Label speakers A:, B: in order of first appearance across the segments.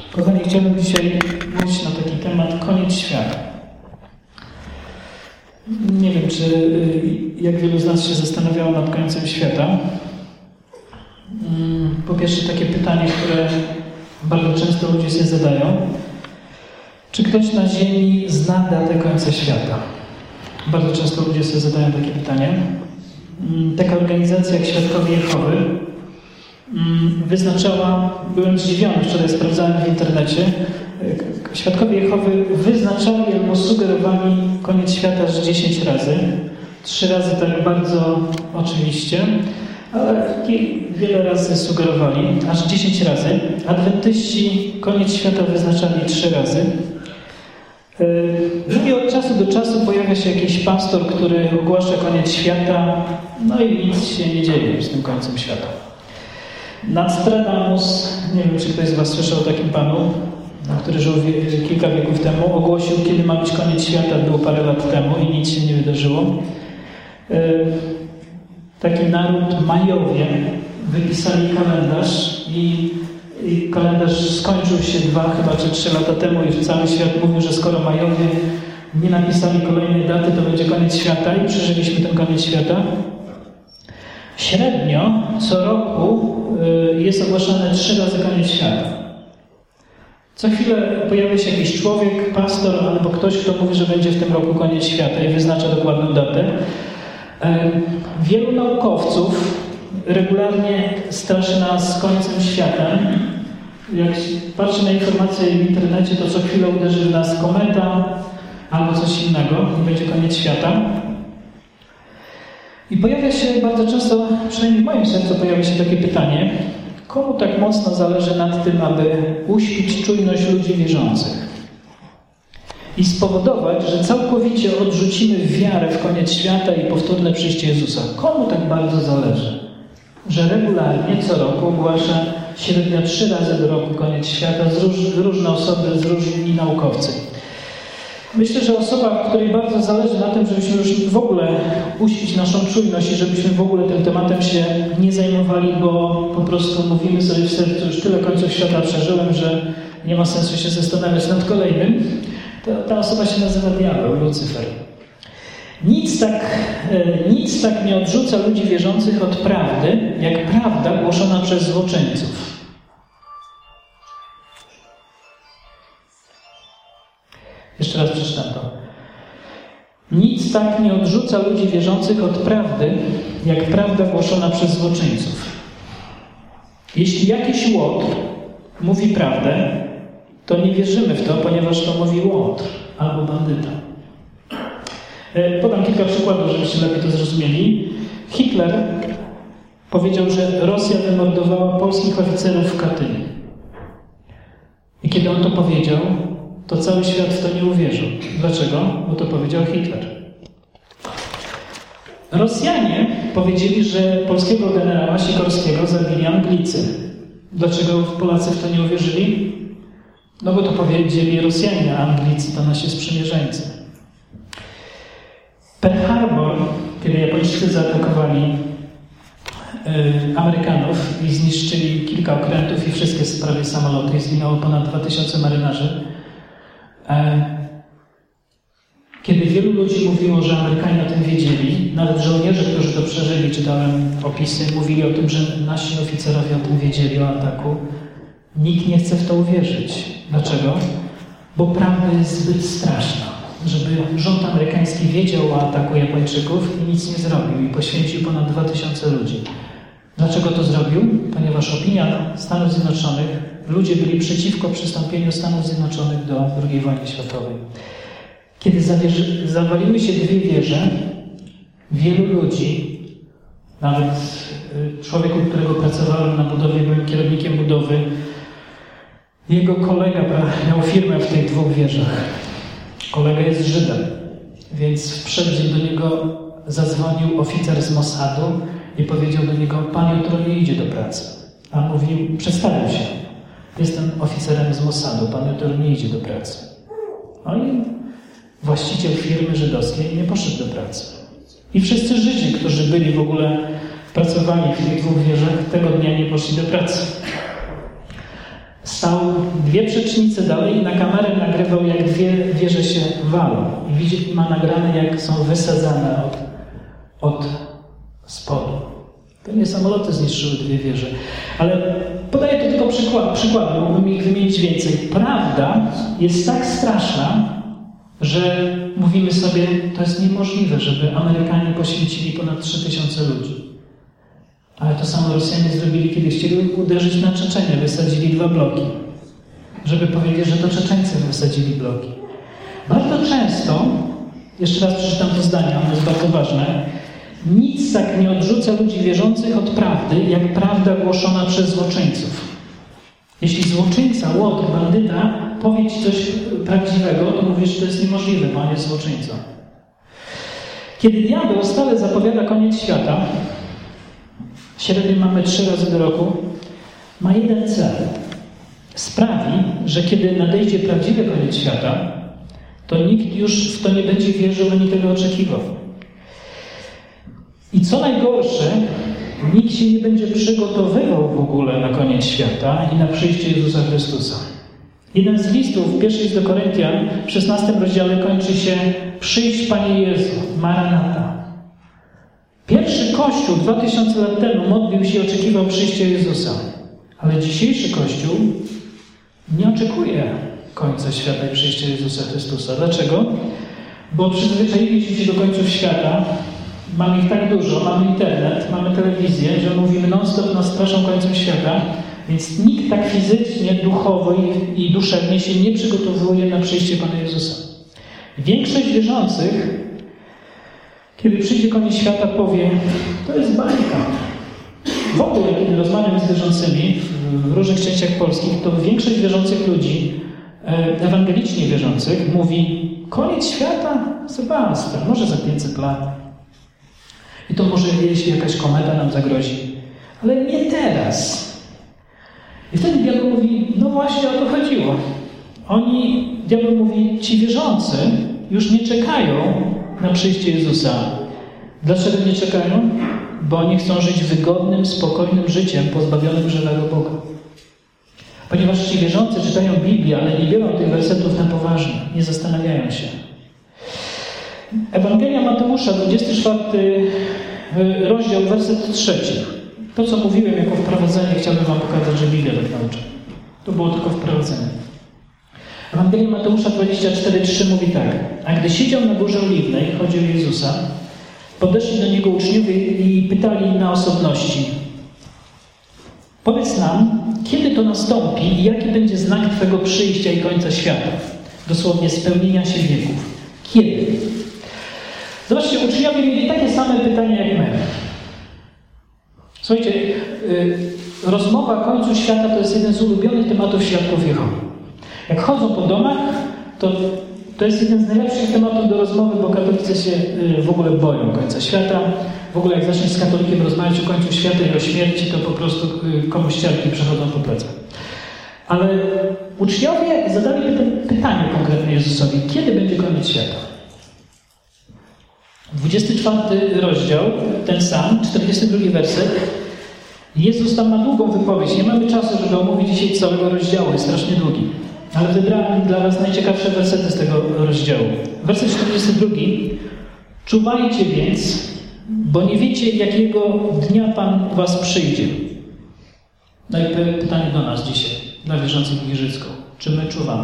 A: Kochani, chciałbym dzisiaj mówić na taki temat koniec świata. Nie wiem, jak wielu z nas się zastanawiało nad końcem świata. Po pierwsze takie pytanie, które bardzo często ludzie sobie zadają. Czy ktoś na Ziemi zna datę końca świata? Bardzo często ludzie sobie zadają takie pytanie. Taka organizacja jak Świadkowie Jehowy wyznaczała, byłem zdziwiony, wczoraj sprawdzałem w internecie, Świadkowie Jehowy wyznaczali albo sugerowali koniec świata aż 10 razy. 3 razy tak bardzo oczywiście, ale wiele razy sugerowali, aż 10 razy. Adwentyści koniec świata wyznaczali 3 razy. Drugi od czasu do czasu pojawia się jakiś pastor, który ogłasza koniec świata, no i nic się nie dzieje z tym końcem świata. Nostradamus, nie wiem, czy ktoś z Was słyszał o takim panu, który żył kilka wieków temu, ogłosił, kiedy ma być koniec świata, było parę lat temu i nic się nie wydarzyło. Taki naród Majowie wypisali kalendarz i kalendarz skończył się 2 chyba czy 3 lata temu i cały świat mówił, że skoro Majowie nie napisali kolejnej daty, to będzie koniec świata i przeżyliśmy ten koniec świata. Średnio co roku jest ogłaszane 3 razy koniec świata. Co chwilę pojawia się jakiś człowiek, pastor albo ktoś, kto mówi, że będzie w tym roku koniec świata i wyznacza dokładną datę. Wielu naukowców regularnie straszy nas końcem świata. Jak patrzę na informacje w internecie, to co chwilę uderzy w nas kometa albo coś innego i będzie koniec świata. I pojawia się bardzo często, przynajmniej w moim sercu pojawia się takie pytanie, komu tak mocno zależy nad tym, aby uśpić czujność ludzi wierzących i spowodować, że całkowicie odrzucimy wiarę w koniec świata i powtórne przyjście Jezusa. Komu tak bardzo zależy, że regularnie co roku ogłasza średnio 3 razy do roku koniec świata różne osoby, różni naukowcy. Myślę, że osoba, której bardzo zależy na tym, żebyśmy już w ogóle uśpić naszą czujność i żebyśmy w ogóle tym tematem się nie zajmowali, bo po prostu mówimy sobie w sercu, już tyle końców świata przeżyłem, że nie ma sensu się zastanawiać nad kolejnym, to ta osoba się nazywa diabeł, Lucyfer. Nic tak nie odrzuca ludzi wierzących od prawdy, jak prawda głoszona przez złoczyńców. Jeszcze raz przeczytam to. Nic tak nie odrzuca ludzi wierzących od prawdy, jak prawda głoszona przez złoczyńców. Jeśli jakiś łotr mówi prawdę, to nie wierzymy w to, ponieważ to mówi łotr albo bandyta. Podam kilka przykładów, żebyście lepiej to zrozumieli. Hitler powiedział, że Rosja wymordowała polskich oficerów w Katyniu. I kiedy on to powiedział, to cały świat w to nie uwierzył. Dlaczego? Bo to powiedział Hitler. Rosjanie powiedzieli, że polskiego generała Sikorskiego zabili Anglicy. Dlaczego Polacy w to nie uwierzyli? No bo to powiedzieli Rosjanie, a Anglicy to nasi sprzymierzeńcy. Pearl Harbor, kiedy Japończycy zaatakowali Amerykanów i zniszczyli kilka okrętów i wszystkie prawie samoloty i zginęło ponad 2000 marynarzy. Kiedy wielu ludzi mówiło, że Amerykanie o tym wiedzieli, nawet żołnierze, którzy to przeżyli, czytałem opisy, mówili o tym, że nasi oficerowie o tym wiedzieli, o ataku. Nikt nie chce w to uwierzyć. Dlaczego? Bo prawda jest zbyt straszna, żeby rząd amerykański wiedział o ataku Japończyków i nic nie zrobił i poświęcił ponad 2000 ludzi. Dlaczego to zrobił? Ponieważ opinia Stanów Zjednoczonych, ludzie byli przeciwko przystąpieniu Stanów Zjednoczonych do II wojny światowej. Kiedy zawaliły się 2 wieże, wielu ludzi, nawet człowieku, którego pracowałem na budowie, byłem kierownikiem budowy, jego kolega miał firmę w tych 2 wieżach. Kolega jest Żydem, więc w przeddzień do niego zadzwonił oficer z Mossadu i powiedział do niego: pan jutro nie idzie do pracy. A mówił, przedstawił się: jestem oficerem z Mossadu, pan jutro nie idzie do pracy. No i właściciel firmy żydowskiej nie poszedł do pracy. I wszyscy Żydzi, którzy byli w ogóle, pracowali w tych 2 wieżach, tego dnia nie poszli do pracy.
B: Stał 2 przecznice dalej i na kamerę nagrywał, jak 2 wieże się walą. I ma nagrane, jak są wysadzane od spodu. To nie samoloty zniszczyły 2 wieże. Ale podaję to tylko przykłady, mógłbym ich wymienić więcej. Prawda jest tak straszna, że mówimy sobie, to jest niemożliwe, żeby Amerykanie poświęcili ponad 3000 ludzi. Ale to samo Rosjanie zrobili, kiedy chcieli uderzyć na Czeczenię. Wysadzili 2 bloki. Żeby powiedzieć, że to Czeczeńcy wysadzili bloki. Bardzo często, jeszcze raz przeczytam to zdanie, ono jest bardzo ważne, nic tak nie odrzuca ludzi wierzących od prawdy, jak prawda głoszona przez złoczyńców. Jeśli złoczyńca, łotr, bandyta powie ci coś prawdziwego, to mówisz, że to jest niemożliwe, bo on jest złoczyńcą. Kiedy diabeł stale zapowiada koniec świata, średnio mamy 3 razy do roku, ma jeden cel. Sprawi, że kiedy nadejdzie prawdziwy koniec świata, to nikt już w to nie będzie wierzył ani tego oczekiwał. I co najgorsze, nikt się nie będzie przygotowywał w ogóle na koniec świata i na przyjście Jezusa Chrystusa. Jeden z listów, pierwszy list do Koryntian, w 16 rozdziale kończy się: przyjdź, Panie Jezu, Maranata. Pierwszy Kościół 2000 lat temu modlił się i oczekiwał przyjścia Jezusa. Ale dzisiejszy Kościół nie oczekuje końca świata i przyjścia Jezusa Chrystusa. Dlaczego? Bo przyzwyczailiśmy się do końców świata. Mamy ich tak dużo, mamy internet, mamy telewizję, że mówimy non-stop, nas straszą końcem świata, więc nikt tak fizycznie, duchowo i duszewnie się nie przygotowuje na przyjście Pana Jezusa. Większość wierzących, kiedy przyjdzie koniec świata, powie: to jest bajka. W ogóle, kiedy rozmawiam z wierzącymi w różnych częściach polskich, to większość wierzących ludzi, ewangelicznie wierzących, mówi: koniec świata? Sebastian, może za 500 lat. I to może, jeśli jakaś kometa nam zagrozi. Ale nie teraz. I wtedy diabeł mówi: no właśnie o to chodziło. Diabeł mówi, ci wierzący już nie czekają na przyjście Jezusa. Dlaczego nie czekają? Bo oni chcą żyć wygodnym, spokojnym życiem, pozbawionym żywego Boga. Ponieważ ci wierzący czytają Biblię, ale nie biorą tych wersetów na poważnie, nie zastanawiają się. Ewangelia Mateusza, 24 rozdział, werset 3. To, co mówiłem jako wprowadzenie, chciałbym wam pokazać, że Biblia tak naucza. To było tylko wprowadzenie. Ewangelia Mateusza 24:3 mówi tak: a gdy siedział na Górze Oliwnej, chodzi o Jezusa, podeszli do Niego uczniowie i pytali na osobności: powiedz nam, kiedy to nastąpi i jaki będzie znak Twego przyjścia i końca świata? Dosłownie spełnienia się wieków. Kiedy? Zobaczcie, uczniowie mieli takie same pytania jak my. Słuchajcie, rozmowa o końcu świata to jest jeden z ulubionych tematów świadków Jehowy. Jak chodzą po domach, to jest jeden z najlepszych tematów do rozmowy, bo katolicy się w ogóle boją końca świata. W ogóle jak zaczniesz z katolikiem rozmawiać o końcu świata i o śmierci, to po prostu komuś ciarki przechodzą po plecach. Ale uczniowie zadali pytanie konkretnie Jezusowi: kiedy będzie koniec świata? 24 rozdział, ten sam, 42 werset. Jezus tam ma długą wypowiedź. Nie mamy czasu, żeby omówić dzisiaj całego rozdziału, jest strasznie długi. Ale wybrałem dla was najciekawsze wersety z tego rozdziału. Werset 42. Czuwajcie więc, bo nie wiecie, jakiego dnia Pan was przyjdzie. No i pytanie do nas dzisiaj, dla wierzących w Giżycką. Czy my czuwamy?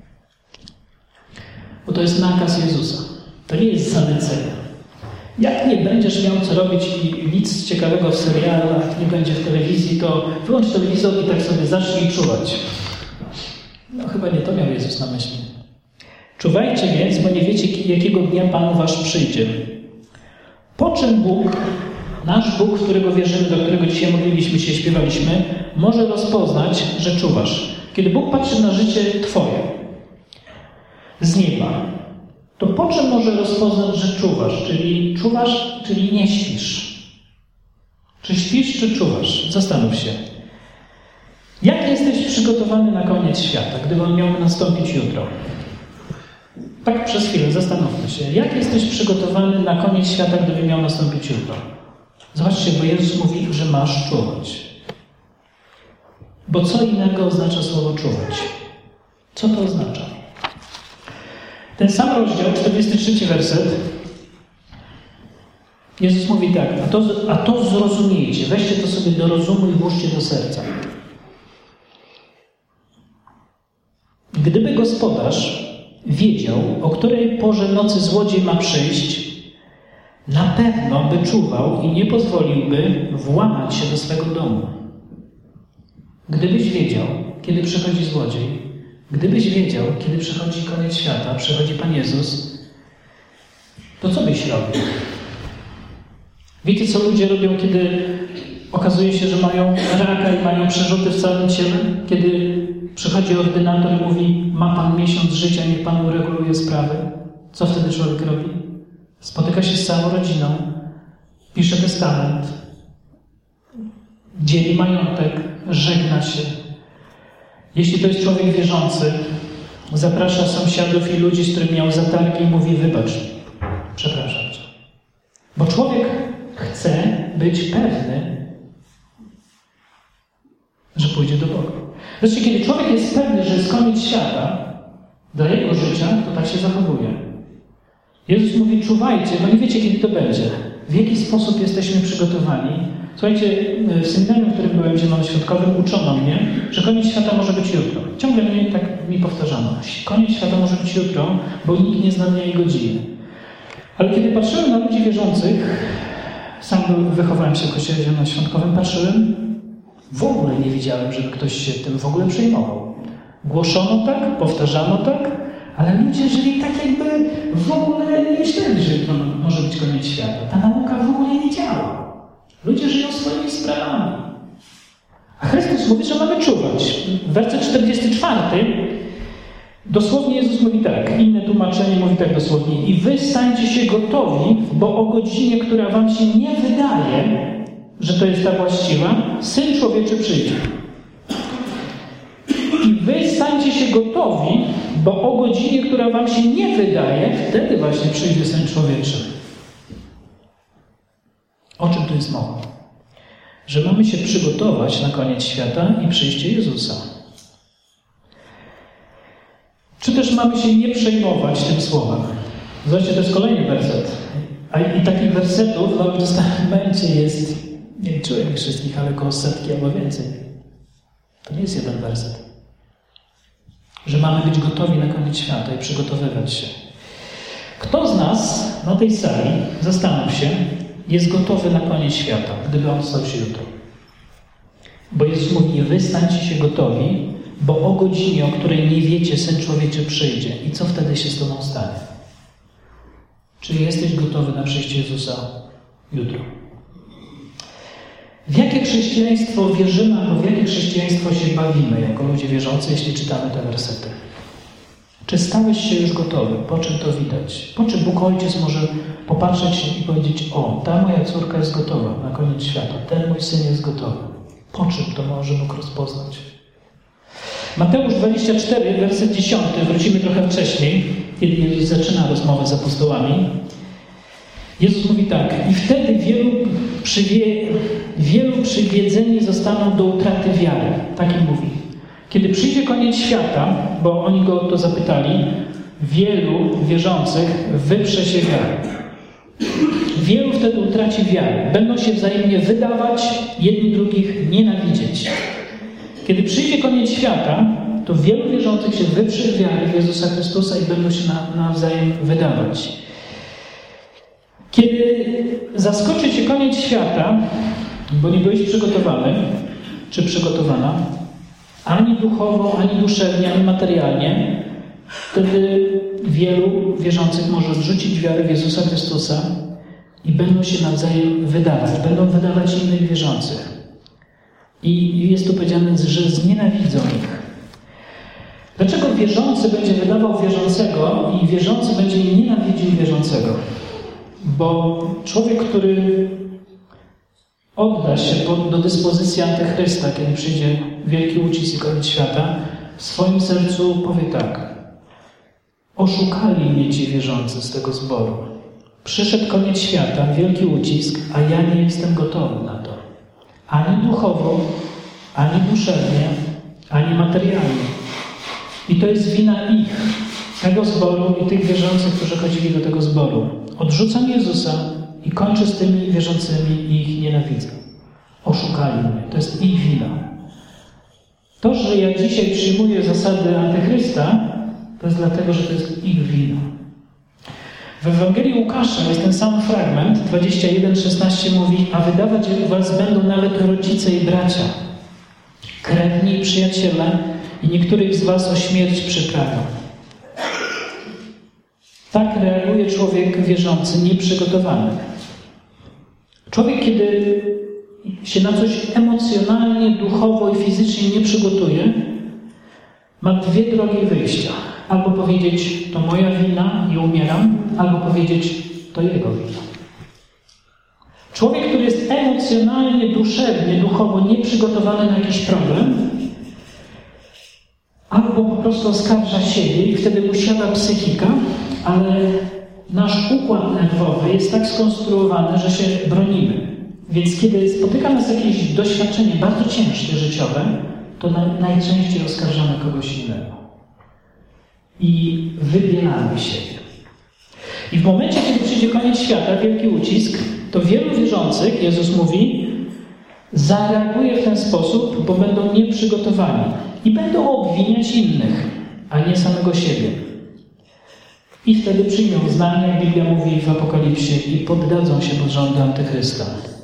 B: Bo to jest nakaz Jezusa. To nie jest zalecenie. Jak nie będziesz miał co robić i nic ciekawego w serialach, nie będzie w telewizji, to wyłącz telewizor i tak sobie zacznij czuwać. No chyba nie to miał Jezus na myśli. Czuwajcie więc, bo nie wiecie, jakiego dnia Pan wasz przyjdzie. Po czym Bóg, nasz Bóg, w którego wierzymy, do którego dzisiaj modliliśmy się, śpiewaliśmy, może rozpoznać, że czuwasz. Kiedy Bóg patrzy na życie Twoje z nieba, to po czym może rozpoznać, że czuwasz? Czyli nie śpisz. Czy śpisz, czy czuwasz? Zastanów się. Jak jesteś przygotowany na koniec świata, gdyby on miał nastąpić jutro? Tak przez chwilę, zastanówmy się. Jak jesteś przygotowany na koniec świata, gdyby miał nastąpić jutro? Zobaczcie, bo Jezus mówi, że masz czuwać.
A: Bo co innego oznacza słowo czuwać? Co to oznacza? Ten sam rozdział, 43 werset, Jezus mówi tak, a to zrozumiejcie, weźcie to sobie do rozumu i włóżcie do serca. Gdyby gospodarz wiedział, o której porze nocy złodziej ma przyjść, na pewno by czuwał i nie pozwoliłby włamać się do swego domu. Gdybyś wiedział, kiedy przychodzi złodziej, gdybyś wiedział, kiedy przychodzi koniec świata, przychodzi Pan Jezus, to co byś robił? Wiecie, co ludzie robią, kiedy okazuje się, że mają raka i mają przerzuty w całym ciele? Kiedy przychodzi ordynator i mówi, ma Pan miesiąc życia, niech Pan ureguluje sprawy. Co wtedy człowiek robi? Spotyka się z całą rodziną, pisze testament, dzieli majątek, żegna się. Jeśli to jest człowiek wierzący, zaprasza sąsiadów i ludzi, z którymi miał zatargi i mówi, wybacz, przepraszam cię. Bo człowiek chce być pewny, że pójdzie do Boga. Zresztą, kiedy człowiek jest pewny, że jest koniec świata dla jego życia, to tak się zachowuje. Jezus mówi, czuwajcie, bo nie wiecie, kiedy to będzie. W jaki sposób jesteśmy przygotowani. Słuchajcie, w seminarium, w którym byłem zielonoświątkowym, uczono mnie, że koniec świata może być jutro. Ciągle mnie tak mi powtarzano. Koniec świata może być jutro, bo nikt nie zna dnia i godziny. Ale kiedy patrzyłem na ludzi wierzących, sam wychowałem się w kościele zielonoświątkowym, patrzyłem, w ogóle nie widziałem, żeby ktoś się tym w ogóle przejmował. Głoszono tak, powtarzano tak, ale ludzie żyli tak, jakby w ogóle nie myśleli, że to może być koniec świata. Ta nauka w ogóle nie działa. Ludzie żyją swoimi sprawami. A Chrystus mówi, że mamy czuwać. Werset 44 dosłownie Jezus mówi tak, inne tłumaczenie mówi tak dosłownie. I wy stańcie się gotowi, bo o godzinie, która wam się nie wydaje, że to jest ta właściwa, Syn Człowieczy przyjdzie. I wy stańcie się gotowi, bo o godzinie, która wam się nie wydaje, wtedy właśnie przyjdzie Syn Człowieczy. O czym tu jest mowa? Że mamy się przygotować na koniec świata i przyjście Jezusa. Czy też mamy się nie przejmować tym słowem? Zobaczcie, to jest kolejny werset. I takich wersetów w Nowym Testamencie jest, nie liczyłem ich wszystkich, ale około 100 albo więcej. To nie jest jeden werset. Że mamy być gotowi na koniec świata i przygotowywać się. Kto z nas na tej sali, zastanów się, jest gotowy na koniec świata, gdyby on stał się jutro? Bo Jezus mówi, wy stańcie się gotowi, bo o godzinie, o której nie wiecie, Syn Człowieczy przyjdzie. I co wtedy się z tobą stanie? Czy jesteś gotowy na przyjście Jezusa jutro? W jakie chrześcijaństwo wierzymy, albo w jakie chrześcijaństwo się bawimy jako ludzie wierzący, jeśli czytamy te wersety? Czy stałeś się już gotowy? Po czym to widać? Po czym Bóg Ojciec może popatrzeć i powiedzieć, o, ta moja córka jest gotowa na koniec świata, ten mój syn jest gotowy. Po czym to może mógł rozpoznać? Mateusz 24, werset 10, wrócimy trochę wcześniej, kiedy Jezus zaczyna rozmowę z apostołami. Jezus mówi tak, i wtedy wielu przywiedzeni zostaną do utraty wiary. Tak im mówi. Kiedy przyjdzie koniec świata, bo oni go o to zapytali, wielu wierzących wyprze się wiary. Wielu wtedy utraci wiarę. Będą się wzajemnie wydawać, jedni drugich nienawidzieć. Kiedy przyjdzie koniec świata, to wielu wierzących się wyprze wiary w Jezusa Chrystusa i będą się nawzajem wydawać. Kiedy zaskoczy cię koniec świata, bo nie byłeś przygotowany, czy przygotowana, ani duchowo, ani duszewnie, ani materialnie, wtedy wielu wierzących może zrzucić wiarę w Jezusa Chrystusa i będą się nawzajem wydawać. Będą wydawać innych wierzących. I jest tu powiedziane, że znienawidzą ich. Dlaczego wierzący będzie wydawał wierzącego i wierzący będzie nienawidził wierzącego? Bo człowiek, który odda się do dyspozycji Antychrysta, kiedy przyjdzie wielki ucisk i koniec świata, w swoim sercu powie tak. Oszukali mnie ci wierzący z tego zboru. Przyszedł koniec świata, wielki ucisk, a ja nie jestem gotowy na to. Ani duchowo, ani duszewnie, ani materialnie. I to jest wina ich, tego zboru i tych wierzących, którzy chodzili do tego zboru. Odrzucam Jezusa i kończę z tymi wierzącymi i ich nienawidzę. Oszukali mnie. To jest ich wina. To, że ja dzisiaj przyjmuję zasady Antychrysta, to jest dlatego, że to jest ich wina. W Ewangelii Łukasza jest ten sam fragment, 21:16 mówi: a wydawać was będą nawet rodzice i bracia, krewni i przyjaciele, i niektórych z was o śmierć przyprawią. Tak reaguje człowiek wierzący, nieprzygotowany. Człowiek, kiedy się na coś emocjonalnie, duchowo i fizycznie nie przygotuje, ma dwie drogi wyjścia. Albo powiedzieć, to moja wina i umieram, albo powiedzieć, to jego wina. Człowiek, który jest emocjonalnie, duszewnie, duchowo nieprzygotowany na jakiś problem, albo po prostu oskarża siebie i wtedy mu siada psychika, ale nasz układ nerwowy jest tak skonstruowany, że się bronimy. Więc kiedy spotyka nas jakieś doświadczenie bardzo ciężkie, życiowe, to najczęściej oskarżamy kogoś innego. I wybielamy siebie. I w momencie, kiedy przyjdzie koniec świata, wielki ucisk, to wielu wierzących, Jezus mówi, zareaguje w ten sposób, bo będą nieprzygotowani. I będą obwiniać innych, a nie samego siebie. I wtedy przyjmą znanie, jak Biblia mówi w Apokalipsie, i poddadzą się pod rządy Antychrysta.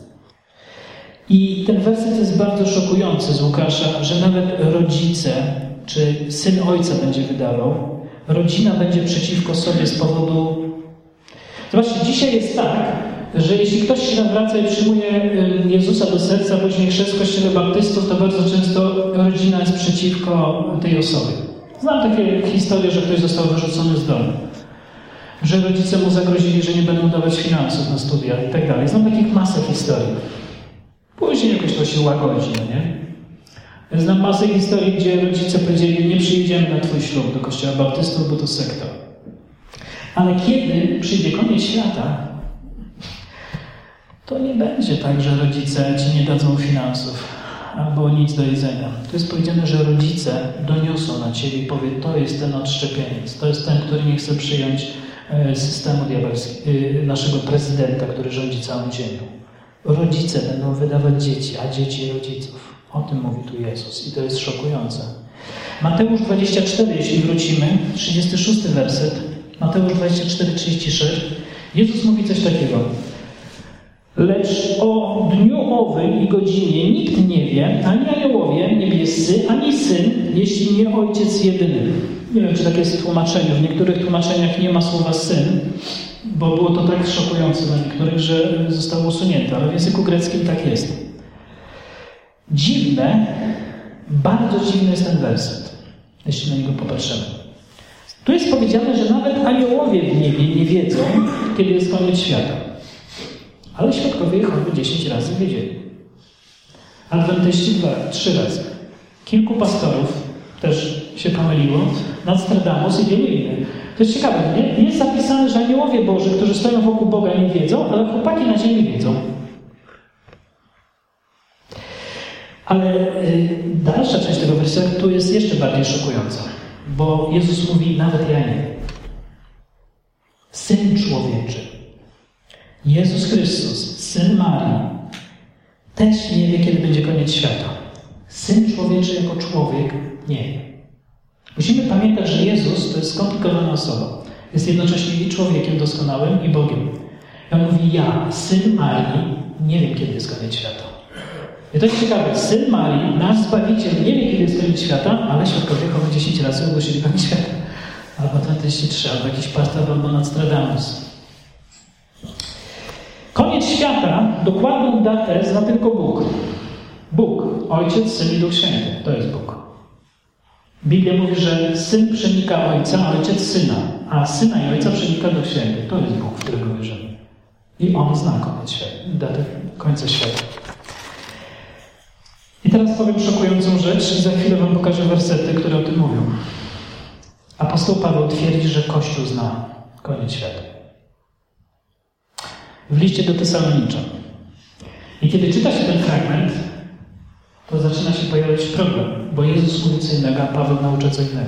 A: I ten werset jest bardzo szokujący z Łukasza, że nawet rodzice, czy syn ojca będzie wydawał, rodzina będzie przeciwko sobie z powodu... Zobaczcie, dzisiaj jest tak, że jeśli ktoś się nawraca i przyjmuje Jezusa do serca, później chrzest w kościele baptystów, to bardzo często rodzina jest przeciwko tej osobie. Znam takie historie, że ktoś został wyrzucony z domu, że rodzice mu zagrozili, że nie będą dawać finansów na studia i tak dalej. Znam takich masę historii. Później jakoś to się łagodzi, no nie? Znam masę historii, gdzie rodzice powiedzieli, nie przyjdziemy na twój ślub do kościoła baptystów, bo to sekta. Ale kiedy przyjdzie koniec świata, to nie będzie tak, że rodzice ci nie dadzą finansów albo nic do jedzenia. To jest powiedziane, że rodzice doniosą na ciebie i powie, to jest ten odszczepieniec, to jest ten, który nie chce przyjąć systemu naszego prezydenta, który rządzi całą ziemią. Rodzice będą wydawać dzieci, a dzieci rodziców. O tym mówi tu Jezus i to jest szokujące. Mateusz 24, jeśli wrócimy, 36 werset, Mateusz 24:36. Jezus mówi coś takiego. Lecz o dniu owym i godzinie nikt nie wie, ani aniołowie niebiescy, ani Syn, jeśli nie Ojciec jedyny. Nie wiem, czy tak jest w tłumaczeniu. W niektórych tłumaczeniach nie ma słowa Syn, bo było to tak szokujące dla niektórych, że zostało usunięte, ale w języku greckim tak jest. Dziwne, bardzo dziwny jest ten werset, jeśli na niego popatrzymy. Tu jest powiedziane, że nawet aniołowie w niebie nie wiedzą, kiedy jest koniec świata. Ale świadkowie Jehowy 10 razy wiedzieli. Adwentyści 3 razy. Kilku pastorów też się pomyliło. Nostradamus i wielu innych. To jest ciekawe, nie? Jest zapisane, że aniołowie Boży, którzy stoją wokół Boga, nie wiedzą, ale chłopaki na ziemi wiedzą. Ale dalsza część tego wersetu jest jeszcze bardziej szokująca. Bo Jezus mówi, nawet ja nie. Syn człowieczy, Jezus Chrystus, Syn Marii, też nie wie, kiedy będzie koniec świata. Syn człowieczy jako człowiek nie wie. Musimy pamiętać, że Jezus to jest skomplikowana osoba. Jest jednocześnie i człowiekiem doskonałym, i Bogiem. I on mówi, ja, Syn Marii, nie wiem, kiedy jest koniec świata. I to jest ciekawe. Syn Marii, nasz Zbawiciel, nie wie, kiedy jest koniec świata, ale świadkowie Jehowy 10 razy ogłosili koniec świata. Albo Adwentyści 3, albo jakiś pastor, albo Nostradamus. Koniec świata, dokładną datę zna tylko Bóg. Bóg, Ojciec, Syn i Duch Święty. To jest Bóg. Biblia mówi, że Syn przenika Ojca, a Ojciec Syna, a Syna i Ojca przenika Duch Święty. To jest Bóg, w którego wierzymy. I On zna koniec świata, datę końca świata. I teraz powiem szokującą rzecz i za chwilę wam pokażę wersety, które o tym mówią. Apostoł Paweł twierdzi, że Kościół zna koniec świata. W liście do Tesaloniczan. I kiedy czyta się ten fragment, to zaczyna się pojawiać problem, bo Jezus mówi co innego, a Paweł naucza co innego.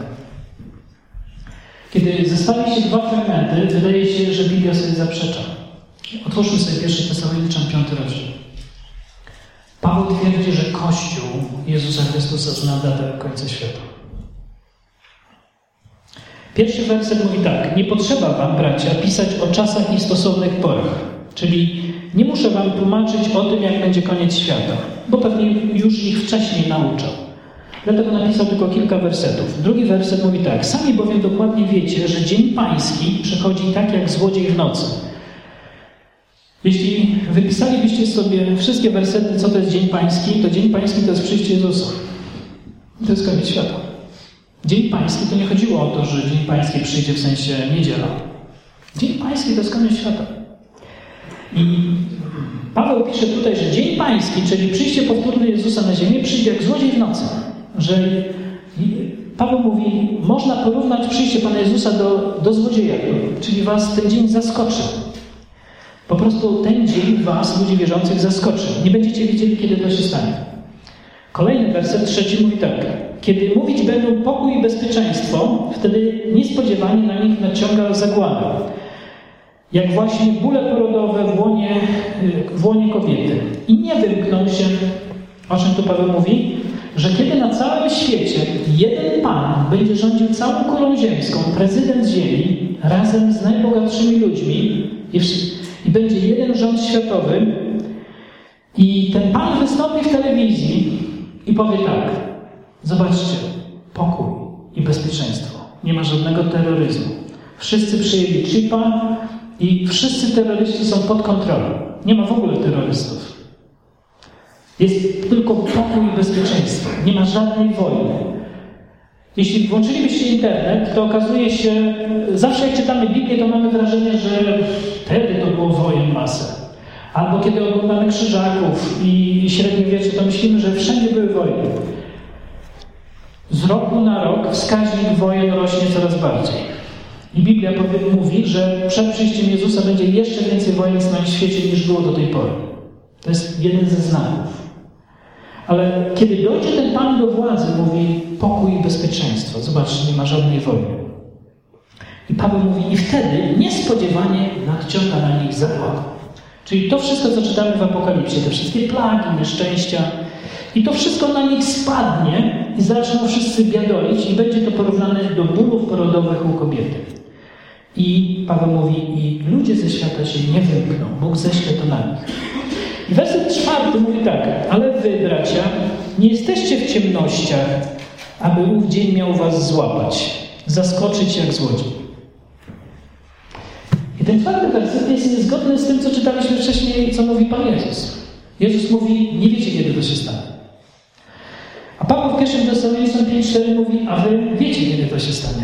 A: Kiedy zestawi się dwa fragmenty, wydaje się, że Biblia sobie zaprzecza. Otwórzmy sobie 1 Tesaloniczan 5 rozdział. Paweł twierdzi, że Kościół Jezusa Chrystusa zna datę końca świata. Pierwszy werset mówi tak: nie potrzeba wam, bracia, pisać o czasach i stosownych porach. Czyli nie muszę wam tłumaczyć o tym, jak będzie koniec świata, bo pewnie już ich wcześniej nauczał. Dlatego napisał tylko kilka wersetów. Drugi werset mówi tak: sami bowiem dokładnie wiecie, że dzień pański przychodzi tak jak złodziej w nocy. Jeśli wypisalibyście sobie wszystkie wersety, co to jest dzień pański, to dzień pański to jest przyjście Jezusa. To jest koniec świata. Dzień pański to nie chodziło o to, że dzień pański przyjdzie w sensie niedziela. Dzień pański to jest koniec świata. I Paweł pisze tutaj, że dzień pański, czyli przyjście powtórne Jezusa na ziemię, przyjdzie jak złodziej w nocy. Że Paweł mówi, można porównać przyjście Pana Jezusa do złodzieja, czyli was ten dzień zaskoczy. Po prostu ten dzień was, ludzi wierzących, zaskoczy. Nie będziecie wiedzieli, kiedy to się stanie. Kolejny werset 3 mówi tak: kiedy mówić będą pokój i bezpieczeństwo, wtedy niespodziewanie na nich nadciąga zagłada. Jak właśnie bóle porodowe w łonie kobiety. I nie wymkną się, o czym tu Paweł mówi, że kiedy na całym świecie jeden Pan będzie rządził całą kulą ziemską, prezydent ziemi, razem z najbogatszymi ludźmi i będzie jeden rząd światowy i ten Pan wystąpi w telewizji i powie tak: zobaczcie, pokój i bezpieczeństwo. Nie ma żadnego terroryzmu. Wszyscy przyjęli chipa i wszyscy terroryści są pod kontrolą. Nie ma w ogóle terrorystów. Jest tylko pokój i bezpieczeństwo. Nie ma żadnej wojny. Jeśli włączylibyście internet, to okazuje się, zawsze jak czytamy Biblię, to mamy wrażenie, że wtedy to było wojen masę. Albo kiedy oglądamy Krzyżaków i średniowiecze, to myślimy, że wszędzie były wojny. Z roku na rok wskaźnik wojen rośnie coraz bardziej. I Biblia mówi, że przed przyjściem Jezusa będzie jeszcze więcej wojen na świecie niż było do tej pory. To jest jeden ze znaków. Ale kiedy dojdzie ten Pan do władzy, mówi pokój i bezpieczeństwo. Zobaczcie, nie ma żadnej wojny. I Paweł mówi, i wtedy niespodziewanie nadciąga na nich zagłada. Czyli to wszystko, co czytamy w Apokalipsie, te wszystkie plagi, nieszczęścia, i to wszystko na nich spadnie i zaczną wszyscy biadolić i będzie to porównane do bólów porodowych u kobiety. I Paweł mówi, i ludzie ze świata się nie wymkną. Bóg ześle to na nich. I werset 4 mówi tak: ale wy, bracia, nie jesteście w ciemnościach, aby ów dzień miał was złapać, zaskoczyć jak złodziej. I ten 4 werset jest niezgodny z tym, co czytaliśmy wcześniej, co mówi Pan Jezus. Jezus mówi, nie wiecie, kiedy to się stanie. A Paweł w 1 Tesaloniczan 5:4 mówi, a wy wiecie, kiedy to się stanie.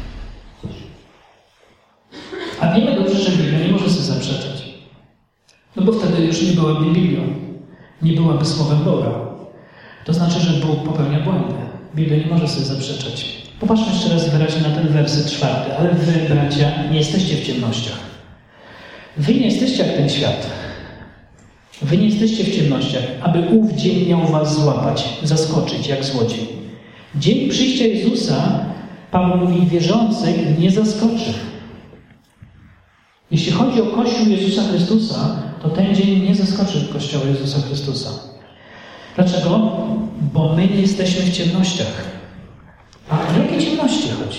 A: A wiemy dobrze, że Biblia nie może sobie zaprzeczać. No bo wtedy już nie byłaby Biblią. Nie byłaby Słowem Boga. To znaczy, że Bóg popełnia błędy. Biblia nie może sobie zaprzeczać. Popatrzmy jeszcze raz wyraźnie na ten werset 4. Ale wy, bracia, nie jesteście w ciemnościach. Wy nie jesteście jak ten świat. Wy nie jesteście w ciemnościach, aby ów dzień miał was złapać, zaskoczyć jak złodziej. Dzień przyjścia Jezusa, Paweł mówi, wierzących nie zaskoczy. Jeśli chodzi o Kościół Jezusa Chrystusa, to ten dzień nie zaskoczy Kościoła Jezusa Chrystusa. Dlaczego? Bo my nie jesteśmy w ciemnościach. A o jakie ciemności chodzi?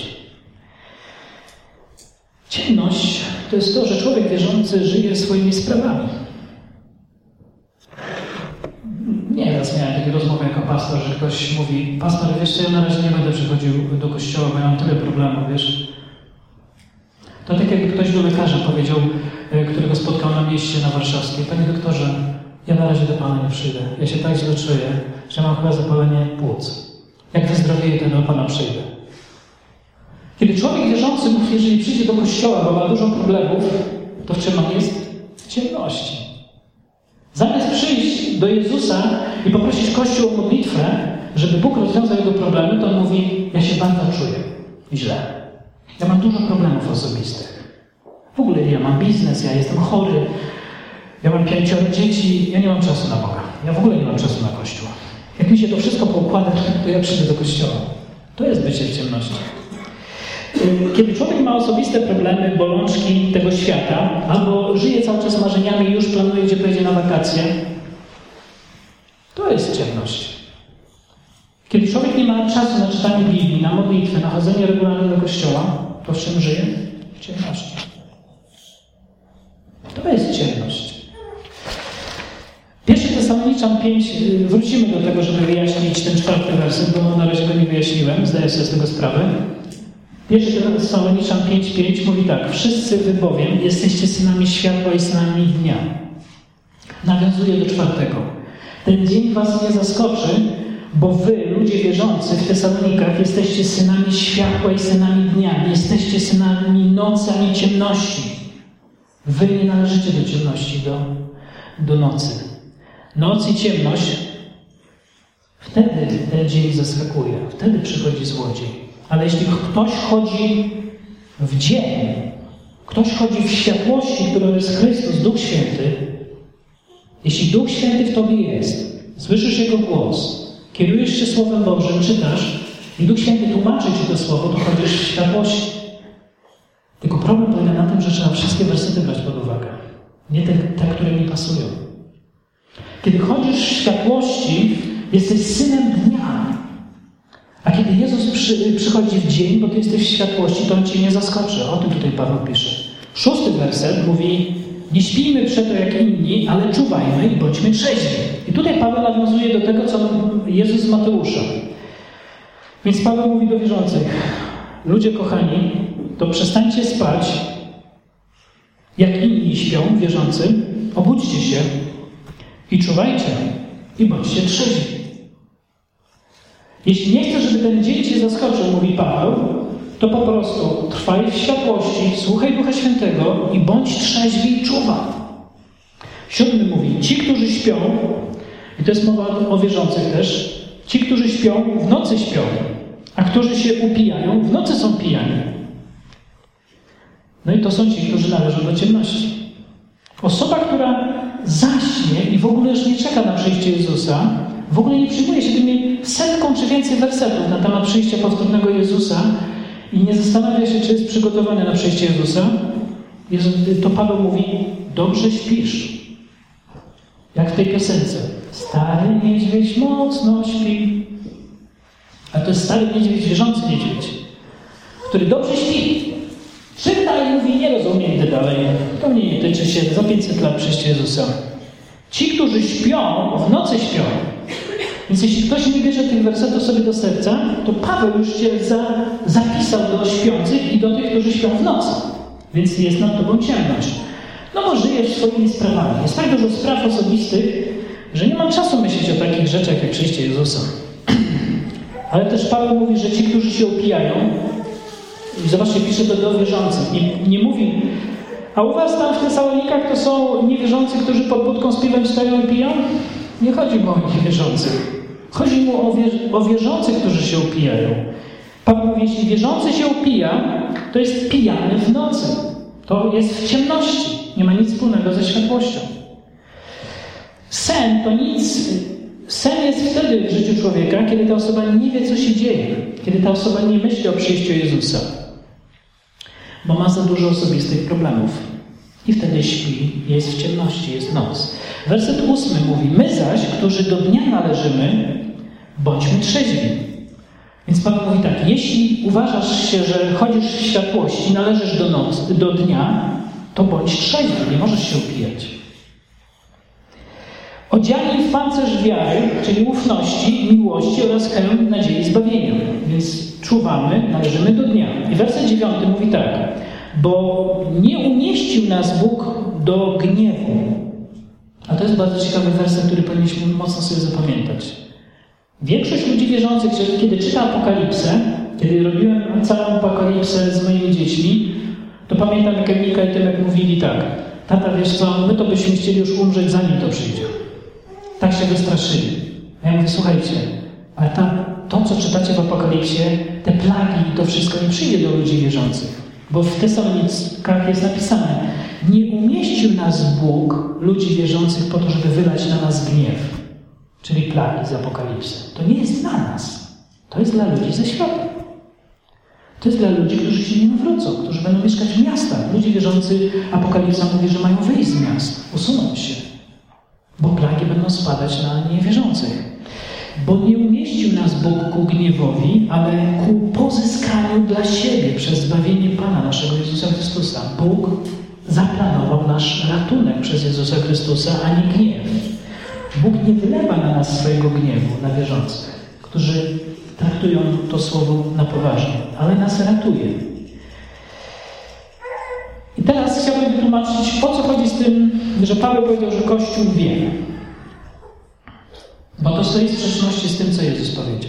A: Ciemność to jest to, że człowiek wierzący żyje swoimi sprawami. Nieraz miałem takie rozmowy jako pastor, że ktoś mówi, pastor, wiesz co, ja na razie nie będę przychodził do kościoła, bo ja mam tyle problemów, wiesz. To tak jakby ktoś do lekarza powiedział, którego spotkał na mieście na Warszawskiej, panie doktorze, ja na razie do Pana nie przyjdę. Ja się tak źle czuję, że mam chyba zapalenie płuc. Jak wyzdrowieję, to do Pana przyjdę. Kiedy człowiek wierzący mówi, jeżeli przyjdzie do kościoła, bo ma dużo problemów, to w czym on jest? W ciemności. Zamiast przyjść do Jezusa i poprosić Kościół o modlitwę, żeby Bóg rozwiązał jego problemy, to on mówi, ja się bardzo czuję źle. Ja mam dużo problemów osobistych. W ogóle ja mam biznes, ja jestem chory, ja mam 5 dzieci, ja nie mam czasu na Boga. Ja w ogóle nie mam czasu na Kościół. Jak mi się to wszystko poukłada, to ja przyjdę do kościoła. To jest bycie w ciemności. Kiedy człowiek ma osobiste problemy, bolączki tego świata, albo żyje cały czas marzeniami i już planuje, gdzie pojedzie na wakacje, to jest ciemność. Kiedy człowiek nie ma czasu na czytanie Biblii, na modlitwę, na chodzenie regularnie do kościoła, to w czym żyje? W ciemności. To jest ciemność. 1 Tesaloniczan 5, wrócimy do tego, żeby wyjaśnić ten 4 werset, bo na razie go nie wyjaśniłem, zdaję sobie z tego sprawę. 1 Tesaloniczan 5:5 mówi tak: wszyscy wy bowiem jesteście synami światła i synami dnia. Nawiązuje do 4. Ten dzień was nie zaskoczy, bo wy, ludzie wierzący w Tesalonikach, jesteście synami światła i synami dnia. Nie jesteście synami nocy ani ciemności. Wy nie należycie do ciemności, do nocy. Noc i ciemność, wtedy ten dzień zaskakuje, wtedy przychodzi złodziej. Ale jeśli ktoś chodzi w dzień, ktoś chodzi w światłości, którą jest Chrystus, Duch Święty, jeśli Duch Święty w tobie jest, słyszysz Jego głos, kierujesz się Słowem Bożym, czytasz i Duch Święty tłumaczy ci to Słowo, to chodzisz w światłości. Tylko problem polega na tym, że trzeba wszystkie wersety brać pod uwagę. Nie te, które mi pasują. Kiedy chodzisz w światłości, jesteś synem dnia. A kiedy Jezus przychodzi w dzień, bo ty jesteś w światłości, to On cię nie zaskoczy. O tym tutaj Paweł pisze. 6 werset mówi: nie śpijmy przeto jak inni, ale czuwajmy i bądźmy trzeźwi. I tutaj Paweł nawiązuje do tego, co Jezus z Mateusza. Więc Paweł mówi do wierzących: ludzie kochani, to przestańcie spać, jak inni śpią, wierzący, obudźcie się i czuwajcie i bądźcie trzeźwi. Jeśli nie chcesz, żeby ten dzień cię zaskoczył, mówi Paweł, to po prostu trwaj w światłości, słuchaj Ducha Świętego i bądź trzeźwi i czuwaj. 7 mówi: ci, którzy śpią, i to jest mowa o wierzących też, ci, którzy śpią, w nocy śpią, a którzy się upijają, w nocy są pijani. No i to są ci, którzy należą do ciemności. Osoba, która zaśnie i w ogóle już nie czeka na przyjście Jezusa, w ogóle nie przyjmuje się tymi 100 czy więcej wersetów na temat przyjścia powtórnego Jezusa i nie zastanawia się, czy jest przygotowany na przyjście Jezusa, to Paweł mówi: dobrze śpisz. Jak w tej piosence. Stary niedźwiedź mocno śpi. A to jest stary niedźwiedź, wierzący niedźwiedź, który dobrze śpi. Czyta i mówi: nie rozumiem, idę dalej. To mnie nie tyczy się. Za 500 lat przyjście Jezusa. Ci, którzy śpią, w nocy śpią. Więc jeśli ktoś nie bierze tych wersetów sobie do serca, to Paweł już cię zapisał do śpiących i do tych, którzy śpią w nocy. Więc jest nad tobą ciemność. No bo żyjesz swoimi sprawami. Jest tak dużo spraw osobistych, że nie mam czasu myśleć o takich rzeczach jak przyjście Jezusa. Ale też Paweł mówi, że ci, którzy się upijają, i zobaczcie, pisze to do wierzących. Nie mówi: a u was tam w Tesalonikach to są niewierzący, którzy pod budką z piwem stoją i piją? Nie chodzi mu o niewierzących. Chodzi mu o wierzących, którzy się upijają. Paweł mówi: jeśli wierzący się upija, to jest pijany w nocy. To jest w ciemności. Nie ma nic wspólnego ze światłością. Sen to nic. Sen jest wtedy w życiu człowieka, kiedy ta osoba nie wie, co się dzieje. Kiedy ta osoba nie myśli o przyjściu Jezusa. Bo ma za dużo osobistych problemów. I wtedy śpi, jest w ciemności, jest noc. Werset 8 mówi: my zaś, którzy do dnia należymy, bądźmy trzeźwi. Więc Paweł mówi tak: jeśli uważasz się, że chodzisz w światłości, należysz do dnia, to bądź trzeźwy, nie możesz się upijać. Odziani w pancerz wiary, czyli ufności, miłości oraz hełm nadziei zbawienia. Więc czuwamy, należymy do dnia. I werset 9 mówi tak: bo nie umieścił nas Bóg do gniewu. A to jest bardzo ciekawy werset, który powinniśmy mocno sobie zapamiętać. Większość ludzi wierzących, kiedy czyta Apokalipsę, kiedy robiłem całą Apokalipsę z moimi dziećmi, to pamiętam, jak Emilka i Tymek mówili tak: tata, wiesz co, my to byśmy chcieli już umrzeć, zanim to przyjdzie. Tak się wystraszyli. A ja mówię: słuchajcie, ale to, co czytacie w Apokalipsie, te plagi i to wszystko nie przyjdzie do ludzi wierzących. Bo w Tesalonikach jest napisane: nie umieścił nas Bóg, ludzi wierzących, po to, żeby wylać na nas gniew. czyli plagi z Apokalipsy. To nie jest dla nas. To jest dla ludzi ze świata. To jest dla ludzi, którzy się nie nawrócą, którzy będą mieszkać w miastach. Ludzie wierzący, Apokalipsa mówi, że mają wyjść z miast, usunąć się. Bo plagi będą spadać na niewierzących. Bo nie umieścił nas Bóg ku gniewowi, ale ku pozyskaniu dla siebie przez zbawienie Pana naszego Jezusa Chrystusa. Bóg zaplanował nasz ratunek przez Jezusa Chrystusa, a nie gniew. Bóg nie wylewa na nas swojego gniewu, na wierzących, którzy traktują to słowo na poważnie, ale nas ratuje. I teraz chciałbym wytłumaczyć, o co chodzi z tym, że Paweł powiedział, że Kościół wie. Bo to stoi w sprzeczności z tym, co Jezus powiedział.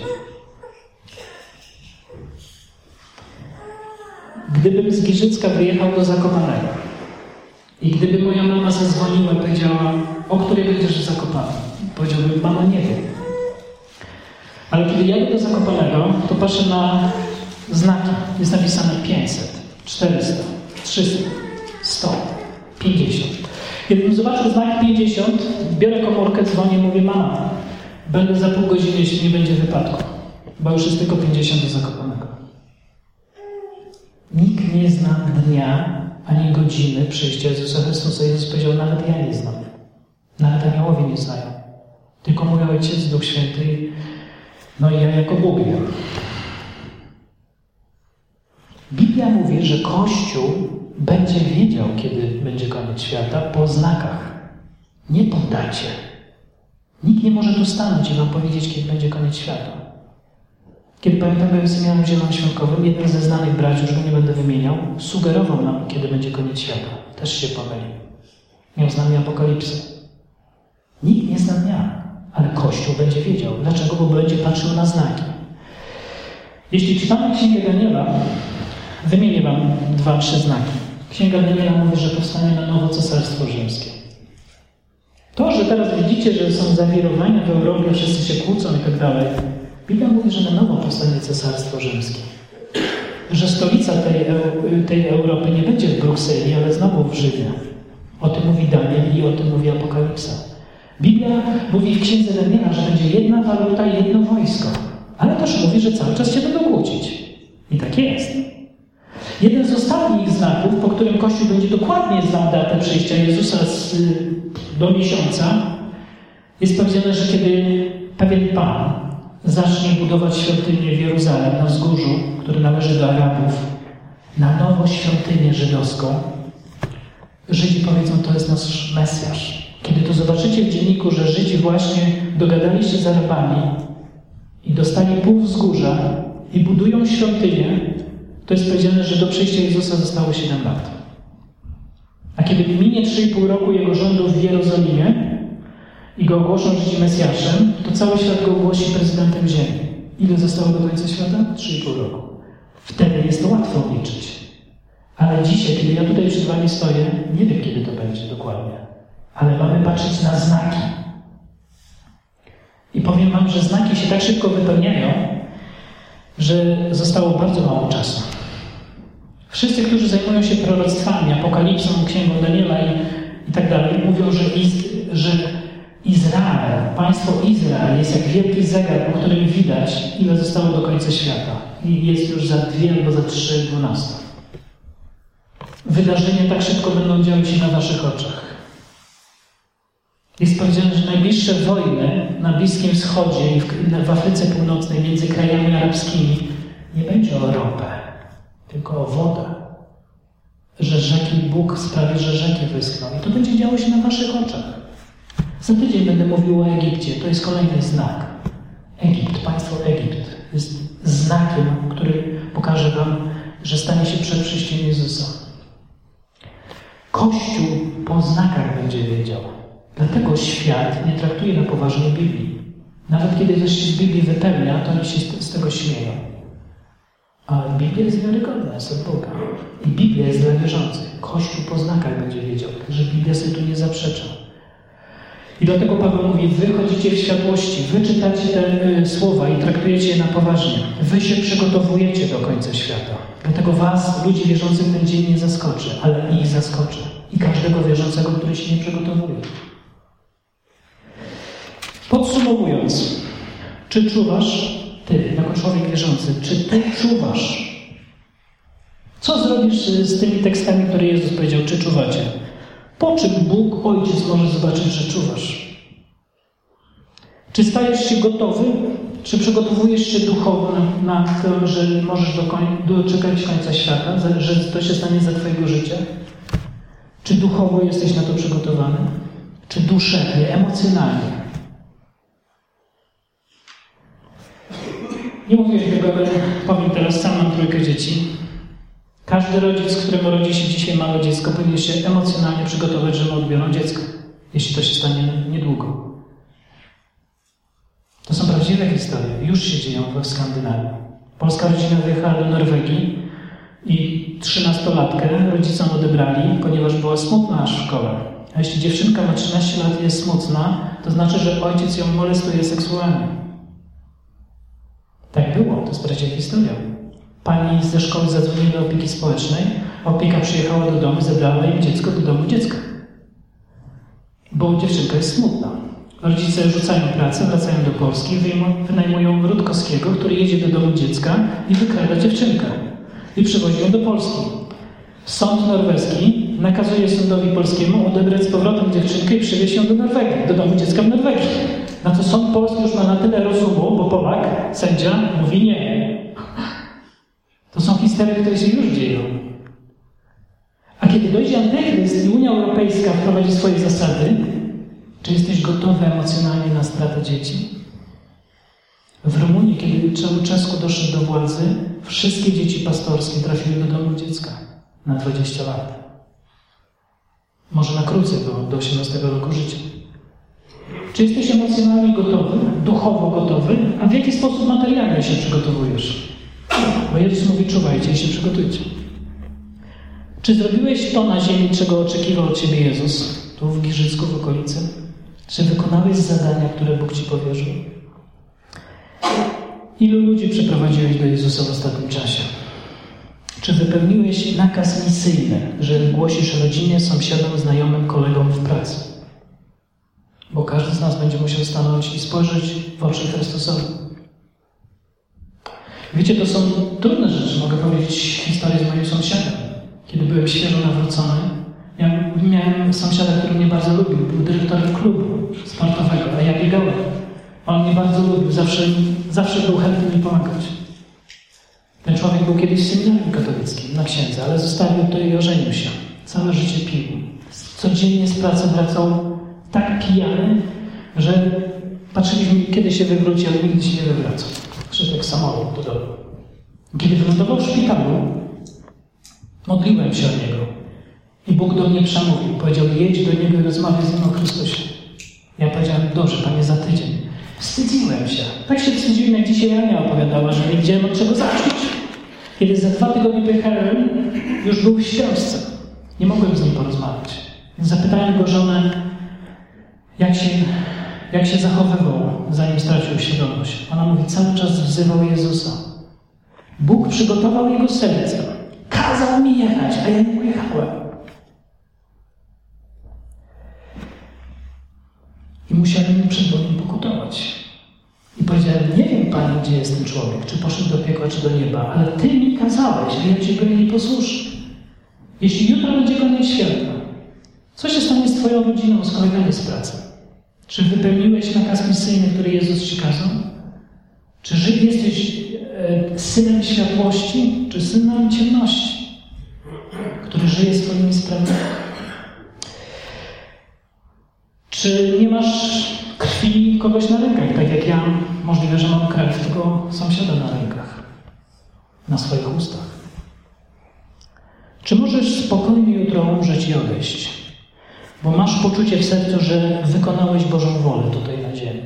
A: Gdybym z Giżycka wyjechał do Zakopanego i gdyby moja mama zadzwoniła i powiedziała, o której będziesz w Zakopanem? Powiedziałbym, mama, nie wiem. Ale kiedy jadę do Zakopanego, to patrzę na znaki. Jest napisane 500, 400, 300, 100, 50. Kiedy zobaczę znak 50, biorę komórkę, dzwonię i mówię, mama, będę za pół godziny, jeśli nie będzie wypadku, bo już jest tylko 50 do Zakopanego. Nikt nie zna dnia ani godziny przyjścia Jezusa Chrystusa. Jezus powiedział, nawet ja nie znam. Nawet aniołowie nie znają. Tylko mój Ojciec, Duch Święty, no i ja jako Bóg wiem. Biblia mówi, że Kościół będzie wiedział, kiedy będzie koniec świata, po znakach. Nie po dacie. Nikt nie może tu stanąć i wam powiedzieć, kiedy będzie koniec świata. Kiedy pamiętam, byłem w seminarium zielonoświątkowym, jeden ze znanych braci, już go nie będę wymieniał, sugerował nam, kiedy będzie koniec świata. Też się pomylił. Miał z nami Apokalipsę. Nikt nie zna dnia, ale Kościół będzie wiedział. Dlaczego? Bo będzie patrzył na znaki. Jeśli czytamy Księgę Daniela, wymienię wam 2-3 znaki. Księga Daniela mówi, że powstanie na nowo Cesarstwo Rzymskie. To, że teraz widzicie, że są zawirowania w Europie, wszyscy się kłócą i tak dalej, Biblia mówi, że na nowo powstanie Cesarstwo Rzymskie. Że stolica tej Europy nie będzie w Brukseli, ale znowu w Rzymie. O tym mówi Daniel i o tym mówi Apokalipsa. Biblia mówi w Księdze Daniela, że będzie jedna waluta i jedno wojsko. Ale też mówi, że cały czas się będą kłócić. I tak jest. Jeden z ostatnich znaków, po którym Kościół będzie dokładnie znał datę przyjścia Jezusa do miesiąca, jest powiedziane, że kiedy pewien Pan zacznie budować świątynię w Jeruzalem na wzgórzu, które należy do Arabów, na nowo świątynię żydowską, Żydzi powiedzą, to jest nasz Mesjasz. Kiedy to zobaczycie w dzienniku, że Żydzi właśnie dogadali się z Arabami i dostali pół wzgórza i budują świątynię, to jest powiedziane, że do przyjścia Jezusa zostało 7 lat. A kiedy minie 3,5 roku Jego rządów w Jerozolimie i go ogłoszą Żydzi Mesjaszem, to cały świat go ogłosi prezydentem ziemi. Ile zostało do końca świata? 3,5 roku. Wtedy jest to łatwo obliczyć. Ale dzisiaj, kiedy ja tutaj przed wami stoję, nie wiem, kiedy to będzie dokładnie. Ale mamy patrzeć na znaki. I powiem wam, że znaki się tak szybko wypełniają, że zostało bardzo mało czasu. Wszyscy, którzy zajmują się proroctwami, Apokalipsą, Księgą Daniela i tak dalej, mówią, że Izrael, państwo Izrael jest jak wielki zegar, po którym widać, ile zostało do końca świata. I jest już za 2 albo za 3:12. Wydarzenia tak szybko będą działy się na waszych oczach. Jest powiedziane, że najbliższe wojny na Bliskim Wschodzie i w Afryce Północnej między krajami arabskimi nie będzie o ropę, tylko o wodę. Że rzeki, Bóg sprawi, że rzeki wyschną. I to będzie działo się na waszych oczach. Za tydzień będę mówił o Egipcie. To jest kolejny znak. Egipt, państwo Egipt jest znakiem, który pokaże wam, że stanie się przed przyjściem Jezusa. Kościół po znakach będzie wiedział. Dlatego świat nie traktuje na poważnie Biblii. Nawet kiedy coś się z Biblii wypełnia, to oni się z tego śmieją. A Biblia jest wiarygodna, jest od Boga. I Biblia jest dla wierzących. Kościół po znakach będzie wiedział, że Biblia sobie tu nie zaprzecza. I dlatego Paweł mówi, wy chodzicie w światłości, wy czytacie te słowa i traktujecie je na poważnie. Wy się przygotowujecie do końca świata. Dlatego was, ludzi wierzących, ten dzień nie zaskoczy, ale ich zaskoczy. I każdego wierzącego, który się nie przygotowuje. Podsumowując, czy czuwasz, ty, jako człowiek wierzący, czy ty czuwasz? Co zrobisz z tymi tekstami, które Jezus powiedział, czy czuwacie? Po czym Bóg, Ojciec, może zobaczyć, że czuwasz? Czy stajesz się gotowy? Czy przygotowujesz się duchowo na to, że możesz doczekać końca świata, że to się stanie za twojego życia? Czy duchowo jesteś na to przygotowany? Czy duszewnie, emocjonalnie? Nie mówię tego, ale powiem teraz, sam mam 3 dzieci. Każdy rodzic, któremu rodzi się dzisiaj małe dziecko, powinien się emocjonalnie przygotować, że mu odbiorą dziecko, jeśli to się stanie niedługo. To są prawdziwe historie. Już się dzieją w Skandynawii. Polska rodzina wyjechała do Norwegii i 13-latkę rodzicom odebrali, ponieważ była smutna w szkole. A jeśli dziewczynka ma 13 lat i jest smutna, to znaczy, że ojciec ją molestuje seksualnie. Tak było, to jest prawdziwa historia. Pani ze szkoły zadzwoniła do opieki społecznej, opieka przyjechała do domu, zabrała im dziecko do domu dziecka. Bo dziewczynka jest smutna. Rodzice rzucają pracę, wracają do Polski, wynajmują Rutkowskiego, który jedzie do domu dziecka i wykrada dziewczynkę. I przywozi ją do Polski. Sąd norweski nakazuje sądowi polskiemu odebrać z powrotem dziewczynkę i przywieźć ją do Norwegii, do domu dziecka w Norwegii. Na to sąd polski już ma na tyle rozumu, bo Polak, sędzia, mówi nie. To są historie, które się już dzieją. A kiedy dojdzie Antychryst i Unia Europejska wprowadzi swoje zasady, czy jesteś gotowy emocjonalnie na stratę dzieci? W Rumunii, kiedy Ceaușescu doszedł do władzy, wszystkie dzieci pastorskie trafiły do domu dziecka na 20 lat. Może na krócej, do 18 roku życia. Czy jesteś emocjonalnie gotowy, duchowo gotowy, a w jaki sposób materialnie się przygotowujesz? Bo Jezus mówi, czuwajcie i się przygotujcie. Czy zrobiłeś to na ziemi, czego oczekiwał od ciebie Jezus, tu w Giżycku, w okolicy? Czy wykonałeś zadania, które Bóg ci powierzył? Ilu ludzi przyprowadziłeś do Jezusa w ostatnim czasie? Czy wypełniłeś nakaz misyjny, że głosisz rodzinie, sąsiadom, znajomym, kolegom w pracy? Bo każdy z nas będzie musiał stanąć i spojrzeć w oczy Chrystusowi. Wiecie, to są trudne rzeczy. Mogę powiedzieć historię z moim sąsiadem. Kiedy byłem świeżo nawrócony, miałem sąsiada, który mnie bardzo lubił. Był dyrektorem klubu sportowego, a ja biegałem. On mnie bardzo lubił. Zawsze był chętny mi pomagać. Ten człowiek był kiedyś w seminarium katolickim na księdza, ale zostawił to i ożenił się. Całe życie pił. Codziennie z pracy wracał tak pijany, że patrzyliśmy, kiedy się wywróci, ale nigdy się nie wywracał. Szedł jak samolot do domu. Kiedy wylądował w szpitalu, modliłem się o niego. I Bóg do mnie przemówił. Powiedział, jedź do niego i rozmawiaj z nim o Chrystusie. Ja powiedziałem, dobrze, Panie, za tydzień. Wstydziłem się. Tak się wstydziłem, jak dzisiaj Ania opowiadała, że nie wiedziałem, od czego zacząć. Kiedy za 2 tygodnie pojechałem, już był w ściążce. Nie mogłem z nim porozmawiać. Więc zapytałem go żonę, jak się zachowywał, zanim stracił świadomość. Ona mówi, cały czas wzywał Jezusa. Bóg przygotował jego serce. Kazał mi jechać, a ja nie pojechałem. I musiałem przed Bogiem pokutować. I powiedziałem, nie wiem, Panie, gdzie jest ten człowiek, czy poszedł do piekła, czy do nieba, ale Ty mi kazałeś, a ja Ciebie nie posłuszę. Jeśli jutro będzie koniec świata, co się stanie z Twoją rodziną, z kolegami z pracy? Czy wypełniłeś nakaz misyjny, który Jezus Ci kazał? Czy jesteś synem światłości, czy synem ciemności, który żyje swoimi sprawami? Czy nie masz krwi kogoś na rękach, tak jak ja? Możliwe, że mam krew tylko sąsiada na rękach, na swoich ustach. Czy możesz spokojnie jutro umrzeć i odejść? Bo masz poczucie w sercu, że wykonałeś Bożą wolę tutaj na ziemi.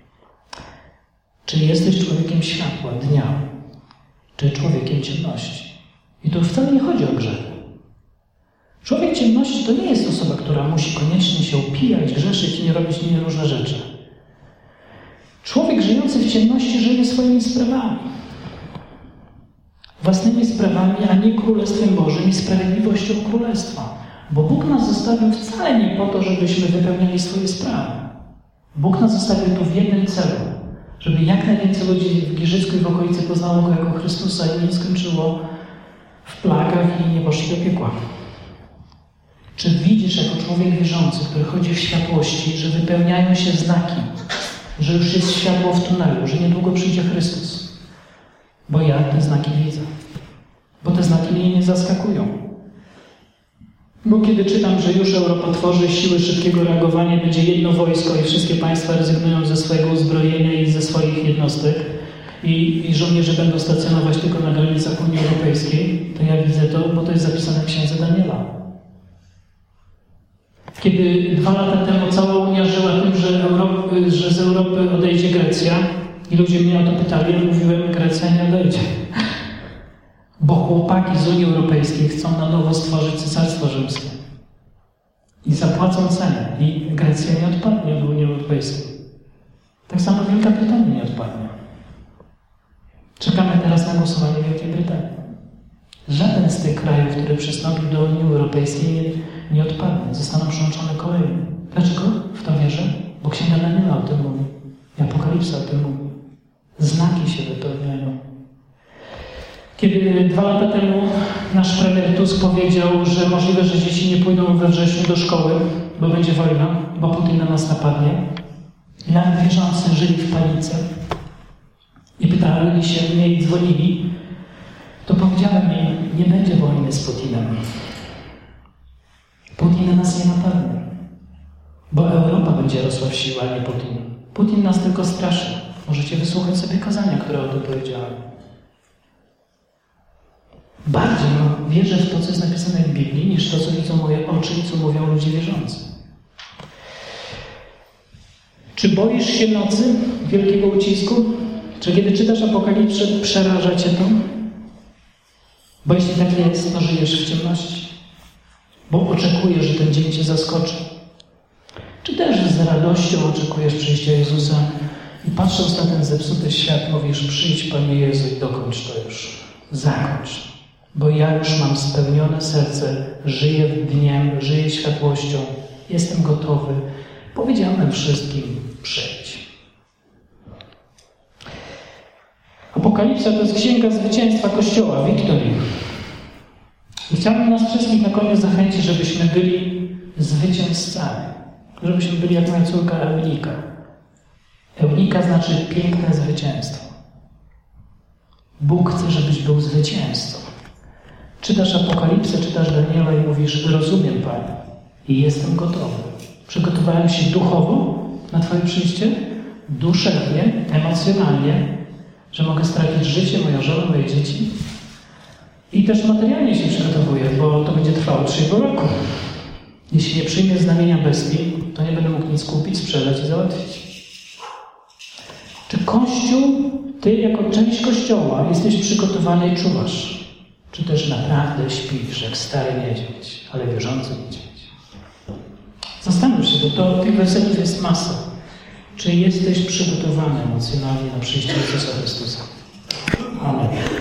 A: Czy jesteś człowiekiem światła, dnia, czy człowiekiem ciemności? I tu wcale nie chodzi o grzech. Człowiek ciemności to nie jest osoba, która musi koniecznie się upijać, grzeszyć i nie robić inne różne rzeczy. Człowiek żyjący w ciemności żyje swoimi sprawami. Własnymi sprawami, a nie Królestwem Bożym i sprawiedliwością Królestwa. Bo Bóg nas zostawił wcale nie po to, żebyśmy wypełniali swoje sprawy. Bóg nas zostawił tu w jednym celu, żeby jak najwięcej ludzi w Giżycku i w okolicy poznało Go jako Chrystusa i nie skończyło w plagach i nie poszli do piekła. Czy widzisz jako człowiek wierzący, który chodzi w światłości, że wypełniają się znaki, że już jest światło w tunelu, że niedługo przyjdzie Chrystus? Bo ja te znaki widzę. Bo te znaki mnie nie zaskakują. Bo kiedy czytam, że już Europa tworzy siły szybkiego reagowania, będzie jedno wojsko i wszystkie państwa rezygnują ze swojego uzbrojenia i ze swoich jednostek i żołnierze będą stacjonować tylko na granicach Unii Europejskiej, to ja widzę to, bo to jest zapisane w Księdze Daniela. Kiedy 2 lata temu cała Unia żyła tym, że z Europy odejdzie Grecja i ludzie mnie o to pytali, ja mówiłem, Grecja nie odejdzie. Bo chłopaki z Unii Europejskiej chcą na nowo stworzyć Cesarstwo Rzymskie. I zapłacą cenę. I Grecja nie odpadnie od Unii Europejskiej. Tak samo Wielka Brytania nie odpadnie. Czekamy teraz na głosowanie Wielkiej Brytanii. Żaden z tych krajów, który przystąpił do Unii Europejskiej, nie odpadnie. Zostaną przyłączone kolejne. Dlaczego w to wierzę? Bo Księga Daniela o tym mówi. I Apokalipsa o tym mówi. Znaki się wypełniają. Kiedy 2 lata temu nasz premier Tusk powiedział, że możliwe, że dzieci nie pójdą we wrześniu do szkoły, bo będzie wojna, bo Putin na nas napadnie, i nawet wierzący żyli w panice i pytali się mnie i dzwonili, to powiedziałem im, nie będzie wojny z Putinem. Putin na nas nie napadnie, bo Europa będzie rosła w siłę, a nie Putin. Putin nas tylko straszy. Możecie wysłuchać sobie kazania, które o tym powiedziałem. Bardziej wierzę w to, co jest napisane w Biblii, niż to, co widzą moje oczy i co mówią ludzie wierzący. Czy boisz się nocy, wielkiego ucisku? Czy kiedy czytasz Apokalipsę, przeraża cię to? Bo jeśli tak jest, to żyjesz w ciemności. Bo oczekujesz, że ten dzień cię zaskoczy. Czy też z radością oczekujesz przyjścia Jezusa i patrząc na ten zepsuty świat mówisz, przyjdź Panie Jezu i dokończ to już. Zakończ. Bo ja już mam spełnione serce, żyję dniem, żyję światłością, jestem gotowy. Powiedziałem wszystkim, przyjdź. Apokalipsa to jest księga zwycięstwa Kościoła, wiktorii. I chciałbym nas wszystkich na koniec zachęcić, żebyśmy byli zwycięzcami. Żebyśmy byli jak moja córka Eunika. Eunika znaczy piękne zwycięstwo. Bóg chce, żebyś był zwycięzcą. Czytasz Apokalipsę, czytasz Daniela i mówisz, rozumiem Panie i jestem gotowy. Przygotowałem się duchowo na Twoje przyjście, duszewnie, emocjonalnie, że mogę stracić życie, moją żonę, moje dzieci. I też materialnie się przygotowuję, bo to będzie trwało 3,5 roku. Jeśli nie przyjmę znamienia bestii, to nie będę mógł nic kupić, sprzedać i załatwić. Czy Kościół, Ty jako część Kościoła jesteś przygotowany i czuwasz? Czy też naprawdę śpisz jak stary niedźwiedź, ale wierzący niedźwiedź? Zastanów się, bo tych wersetów jest masa. Czy jesteś przygotowany emocjonalnie na przyjście Jezusa Chrystusa? Amen.